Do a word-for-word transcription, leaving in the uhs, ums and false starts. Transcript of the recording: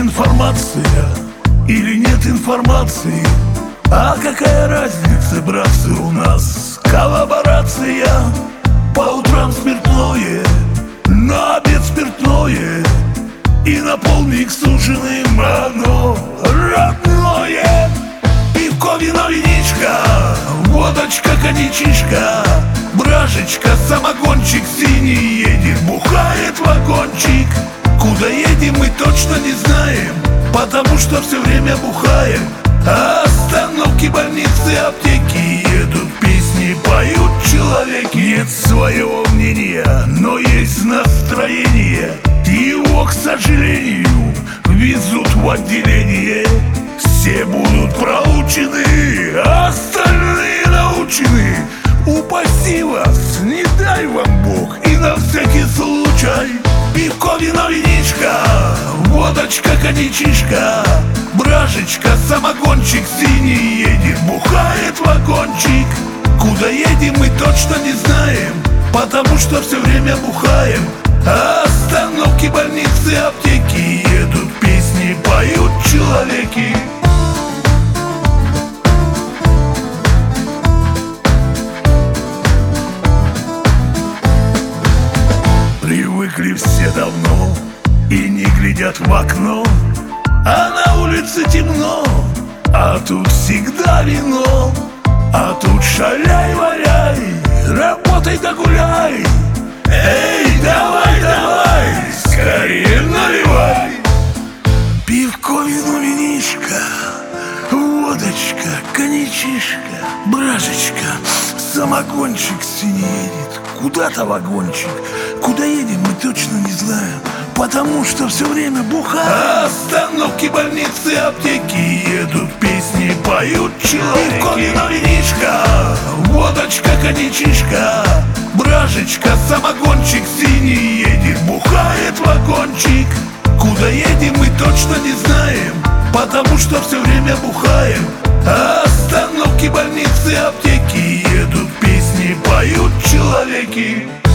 информация или нет информации? А какая разница, братцы, у нас коллаборация. По утрам спиртное, на обед спиртное, и на полдник суженым одно родное. Пивко, вино, виничка, водочка, коньячишка, бражечка, самогончик синий едет, бухает вагончик. Куда едем, мы точно не знаем, потому что все время бухаем. А остановки, больницы, аптеки, едут песни, поют человеки. Нет своего мнения, но есть настроение. Его, к сожалению, везут в отделение. Все будут проучены, а остальные научены. Упаси вас, не дай вам Бог, и на всякий случай. Пивко, вино, виничка, водочка, коньячишка, бражечка, самогончик синий едет, бухает вагончик. Куда едем, мы точно не знаем, потому что все время бухаем. А остановки, больницы, аптеки, едут песни, поют человеки. Привыкли все давно и не глядят в окно, а на улице темно, а тут всегда вино. А тут шаляй-валяй, работай да гуляй. Эй, давай, давай, скорее наливай. Пивко, вино, винишка, водочка, коньячишка, бражечка, самогончик синий едет, куда-то вагончик. Куда едем, мы точно не знаем, потому что все время бухаем. А остановки, больницы, аптеки, едут песни, поют человеки. Пивко, вино, винишка, водочка, коньячишка, бражечка, самогончик синий едет, бухает вагончик. Куда едем, мы точно не знаем, потому что все время бухаем. А остановки, больницы, аптеки, едут песни, поют человеки.